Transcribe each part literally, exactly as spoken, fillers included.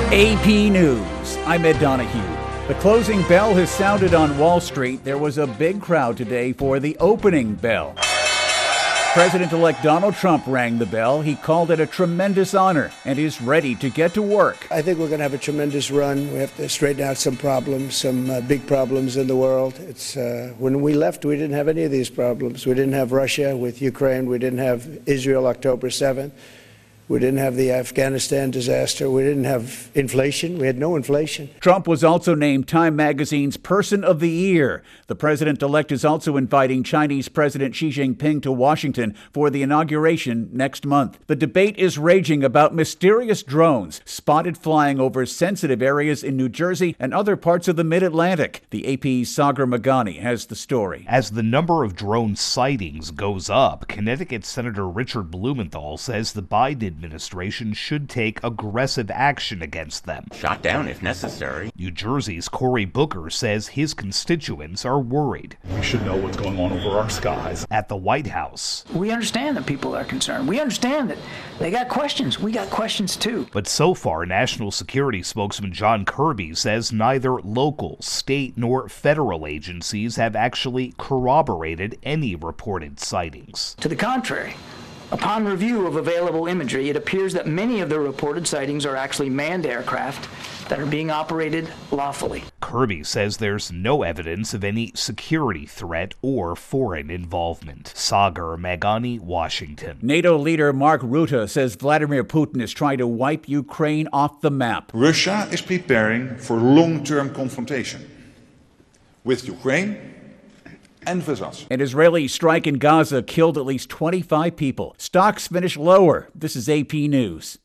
A P News, I'm Ed Donahue. The closing bell has sounded on Wall Street. There was a big crowd today for the opening bell. President-elect Donald Trump rang the bell. He called it a tremendous honor and is ready to get to work. I think we're going to have a tremendous run. We have to straighten out some problems, some uh, big problems in the world. It's uh, when we left, we didn't have any of these problems. We didn't have Russia with Ukraine. We didn't have Israel October seventh. We didn't have the Afghanistan disaster. We didn't have inflation. We had no inflation. Trump was also named Time Magazine's Person of the Year. The president-elect is also inviting Chinese President Xi Jinping to Washington for the inauguration next month. The debate is raging about mysterious drones spotted flying over sensitive areas in New Jersey and other parts of the mid-Atlantic. The A P's Sagar Meghani has the story. As the number of drone sightings goes up, Connecticut Senator Richard Blumenthal says the Biden administration should take aggressive action against them. Shot down if necessary. New Jersey's Cory Booker says his constituents are worried. We should know what's going on over our skies. At the White House, we understand that people are concerned. We understand that they got questions. We got questions too. But so far, National Security spokesman John Kirby says neither local, state, nor federal agencies have actually corroborated any reported sightings. To the contrary, upon review of available imagery, it appears that many of the reported sightings are actually manned aircraft that are being operated lawfully. Kirby says there's no evidence of any security threat or foreign involvement. Sagar Meghani, Washington. NATO leader Mark Rutte says Vladimir Putin is trying to wipe Ukraine off the map. Russia is preparing for long-term confrontation with Ukraine and with us. An Israeli strike in Gaza killed at least twenty-five people. Stocks finished lower. This is A P News.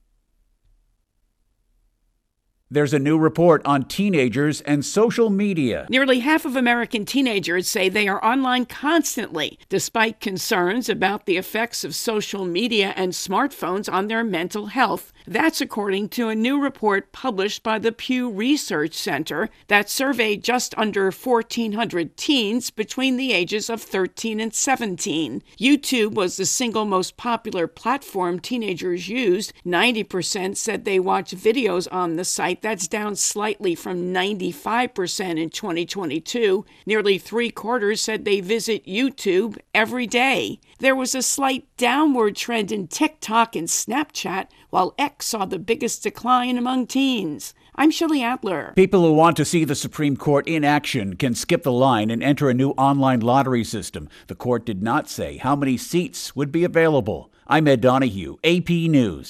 There's a new report on teenagers and social media. Nearly half of American teenagers say they are online constantly, despite concerns about the effects of social media and smartphones on their mental health. That's according to a new report published by the Pew Research Center that surveyed just under fourteen hundred teens between the ages of thirteen and seventeen. YouTube was the single most popular platform teenagers used. ninety percent said they watch videos on the site. That's down slightly from ninety-five percent in twenty twenty-two. Nearly three quarters said they visit YouTube every day. There was a slight downward trend in TikTok and Snapchat, while X saw the biggest decline among teens. I'm Shelley Adler. People who want to see the Supreme Court in action can skip the line and enter a new online lottery system. The court did not say how many seats would be available. I'm Ed Donahue, A P News.